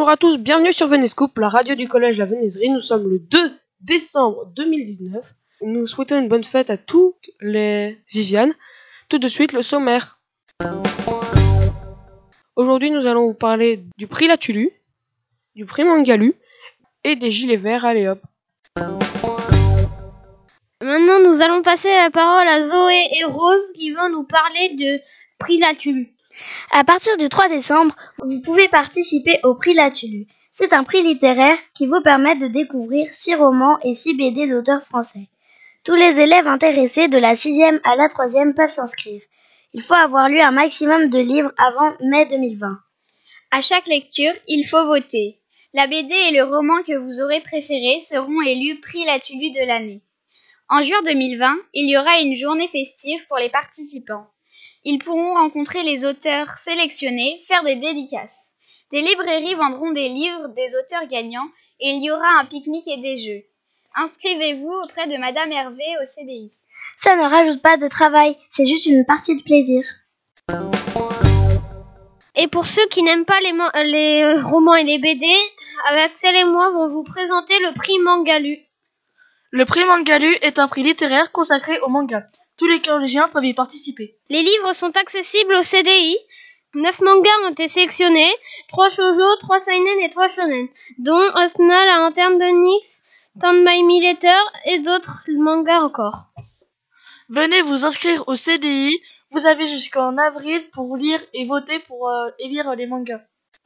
Bonjour à tous, bienvenue sur Venescoop, la radio du collège La Venaiserie. Nous sommes le 2 décembre 2019. Nous souhaitons une bonne fête à toutes les Vivianes. Tout de suite, le sommaire. Aujourd'hui, nous allons vous parler du prix Latulu, du prix Mangalu et des gilets verts. Allez hop. Maintenant, nous allons passer la parole à Zoé et Rose qui vont nous parler du prix Latulu. À partir du 3 décembre, vous pouvez participer au prix Latulu. C'est un prix littéraire qui vous permet de découvrir 6 romans et 6 BD d'auteurs français. Tous les élèves intéressés de la 6e à la 3e peuvent s'inscrire. Il faut avoir lu un maximum de livres avant mai 2020. À chaque lecture, il faut voter. La BD et le roman que vous aurez préféré seront élus prix Latulu de l'année. En juin 2020, il y aura une journée festive pour les participants. Ils pourront rencontrer les auteurs sélectionnés, faire des dédicaces. Des librairies vendront des livres des auteurs gagnants et il y aura un pique-nique et des jeux. Inscrivez-vous auprès de Madame Hervé au CDI. Ça ne rajoute pas de travail, c'est juste une partie de plaisir. Et pour ceux qui n'aiment pas les romans et les BD, Axel et moi vont vous présenter le prix Mangalu. Le prix Mangalu est un prix littéraire consacré au manga. Tous les collégiens peuvent y participer. Les livres sont accessibles au CDI. 9 mangas ont été sélectionnés, 3 shoujo, 3 seinen et 3 shonen, dont Asuna, la lanterne de Nyx, Stand by Me Letter et d'autres mangas encore. Venez vous inscrire au CDI. Vous avez jusqu'en avril pour lire et voter pour élire les mangas.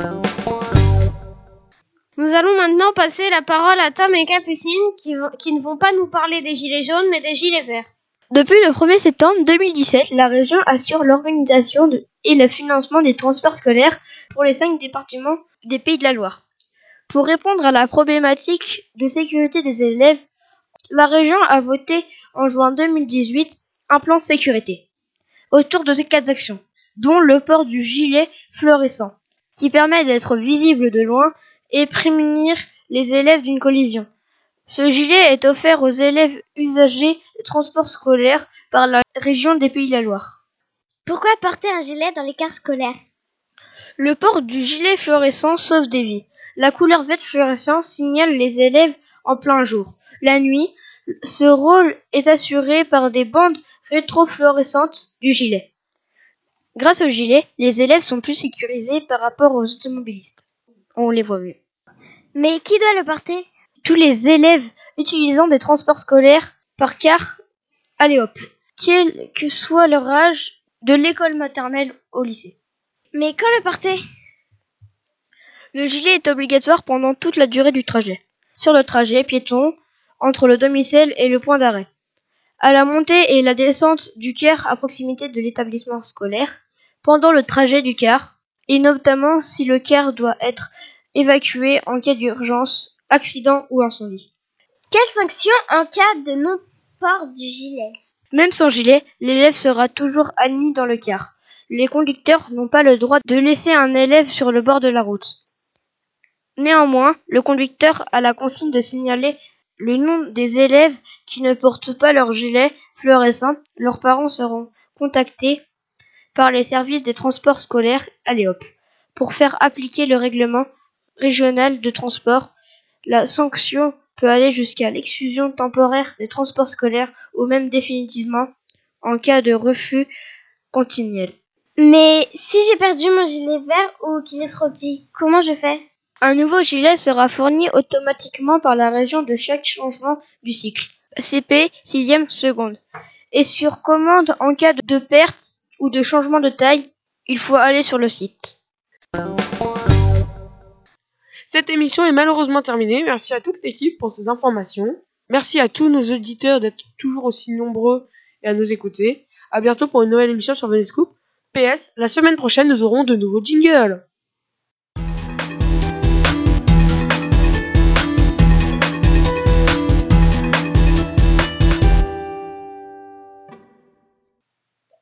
Nous allons maintenant passer la parole à Tom et Capucine qui ne vont pas nous parler des gilets jaunes mais des gilets verts. Depuis le 1er septembre 2017, la région assure l'organisation et le financement des transports scolaires pour les 5 départements des Pays de la Loire. Pour répondre à la problématique de sécurité des élèves, la région a voté en juin 2018 un plan de sécurité autour de ces 4 actions, dont le port du gilet fluorescent, qui permet d'être visible de loin et prémunir les élèves d'une collision. Ce gilet est offert aux élèves usagers de transport scolaire par la région des Pays de la Loire. Pourquoi porter un gilet dans les cars scolaires ? Le port du gilet fluorescent sauve des vies. La couleur verte fluorescent signale les élèves en plein jour. La nuit, ce rôle est assuré par des bandes rétrofluorescentes du gilet. Grâce au gilet, les élèves sont plus sécurisés par rapport aux automobilistes. On les voit mieux. Mais qui doit le porter ? Tous les élèves utilisant des transports scolaires par car, allez hop, quel que soit leur âge, de l'école maternelle au lycée. Mais quand le porter ? Le gilet est obligatoire pendant toute la durée du trajet. Sur le trajet piéton, entre le domicile et le point d'arrêt. À la montée et la descente du car à proximité de l'établissement scolaire. Pendant le trajet du car, et notamment si le car doit être évacué en cas d'urgence, accident ou incendie. Quelle sanction en cas de non-port du gilet ? Même sans gilet, l'élève sera toujours admis dans le car. Les conducteurs n'ont pas le droit de laisser un élève sur le bord de la route. Néanmoins, le conducteur a la consigne de signaler le nom des élèves qui ne portent pas leur gilet fluorescent. Leurs parents seront contactés par les services des transports scolaires, allez hop, pour faire appliquer le règlement régional de transport. La sanction peut aller jusqu'à l'exclusion temporaire des transports scolaires ou même définitivement en cas de refus continuel. Mais si j'ai perdu mon gilet vert ou qu'il est trop petit, comment je fais ? Un nouveau gilet sera fourni automatiquement par la région de chaque changement du cycle, CP 6e seconde. Et sur commande en cas de perte ou de changement de taille, il faut aller sur le site. Cette émission est malheureusement terminée. Merci à toute l'équipe pour ces informations. Merci à tous nos auditeurs d'être toujours aussi nombreux et à nous écouter. À bientôt pour une nouvelle émission sur Venescoop. PS, la semaine prochaine, nous aurons de nouveaux jingles.